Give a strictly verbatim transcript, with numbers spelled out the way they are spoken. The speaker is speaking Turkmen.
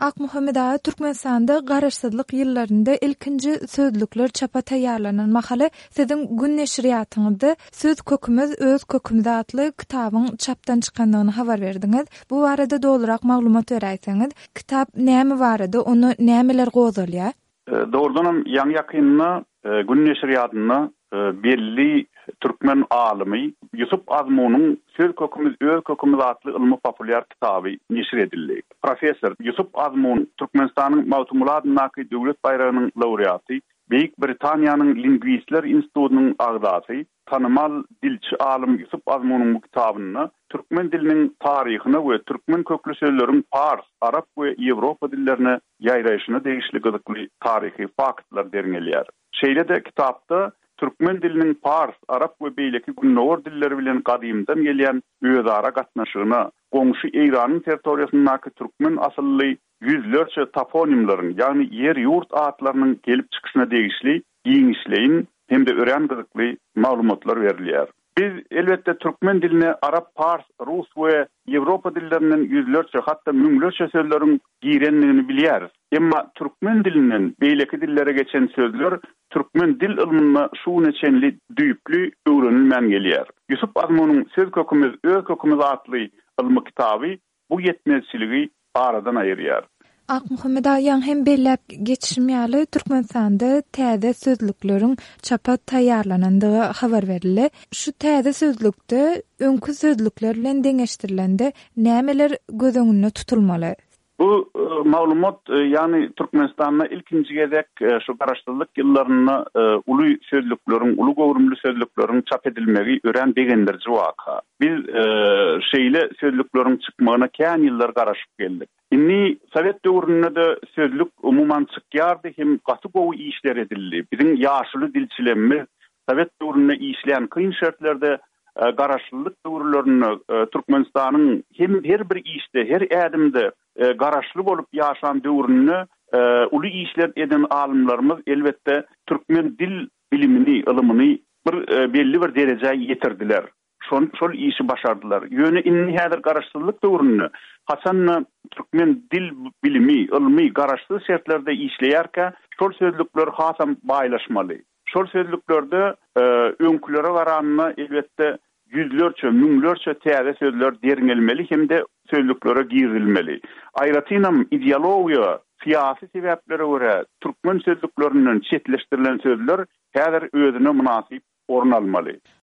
Akmuhammed ağa Türkmenistanda garaşsyzlyk ýyllarynda ilkinji sözlükler çapa taýýarlanan mahaly sizin gün neşriýatyňyzda Söz kökümüz öz kökümüz adly kitabyň çapdan çykandygyny habar berdiňiz. Bu barada dolurak maglumat berýärsiňiz. Kitap näme barada, onu nämeler gozalýar? Doğrudan yan yakınına gün neşriýatyna belli Türkmen alimi Yusuf Azmun'un Söz kökümüz öz kökümüz adlı ilmi popüler kitabı neşr edildi. Profesör Yusuf Azmun Türkmenistan'ın Mawtumulat-ı Döwlet Bayrağı'nın laureatı, Büyük Britanya'nın Lingvistler Institutu'nun agzasy, tanımal dilçi alim Yusuf Azmun'un bu kitabını Türkmen dilinin tarihine ve Türkmen köklü sözlerin Fars, Arap ve Avrupa dillerine yaýraşyna degişli gyzykly tarihi faktlar deringelýär. Şeýle de kitapda Türkmen dilinin Fars, Arap we beýleki günnäwr dilleri bilen gadymdan gelýän özara gatnaşygyna, goňşy Eýranyň territoriýasyndaky Türkmen asylly yüzlerce toponimlaryň, ýagny ýer ýurt atlarynyň gelip çykyşyna degişli giňişleýin hem de ören gyzykly maglumatlar berilýär. Biz elbette Türkmen diline Arap, Fars, Rus we Avrupa dillerinden yüzlerce hatta müňlerce sözleriň girenligini bilýäris. Emma Türkmen dilinin beýleki dillere geçen sözler Türkmen dil ilmine şu neçenli düýüklü öwrenilmän gelýär. Yusuf Azmun'un Söz kökümüz öz kökümüz adly ilmi kitaby bu yetmezçiligi aradan aýyrýar. Akmuhammed ağa hem belläp geçişmýäli Türkmenistanda täze sözlükleriň çapa taýýarlanandygy habar berildi. Şu täze sözlükde öňkü sözlükler bilen deňeşdirilende nämeler göz öňünde tutulmaly? Bu e, maglumat e, yani Türkmenistan'da ilkinci gezek e, şu garaşsyzlyk ýyllaryna e, uly sözlükleriň, uly gowrumly sözlükleriň çap edilmegi ören degendirji waka. Biz e, şeýle sözlükleriň çykmagyna kän ýyllar garaşyp geldik. Inni Sowet döwründe de sözlük umuman çykýardy hem gaty gowy işler edildi. Biziň ýaşly dilçilerimiz Sowet döwründe işleýän kyn şertlerde garaşlılık döwürlerini e, Türkmenistanyň hem her bir işde, her ädimde e, garaşly bolup ýaşan döwrüni e, uly işler eden alimlerimiz elbette Türkmen dil bilimini, ilmini bir e, belli bir derejeye ýetirdiler. Şol şol işi başardılar. Ýöne inni häzir garaşsyzlyk döwrüni Hasan Türkmen dil bilimi, ilmi garaşsyz şertlerde işleýärkä şol sözlükler hasam baýlaşmaly. Şol sözlüklerde e, öňkülere garanyna elbette yüzlerce, müňlerce täze sözler deringelmeli hem de sözlüklere girilmeli. Aýratynam ideologiýa, siyasi sebäplere görä Türkmen sözlüklerinden çetleşdirilen sözler häzir özüne münasip orun almaly.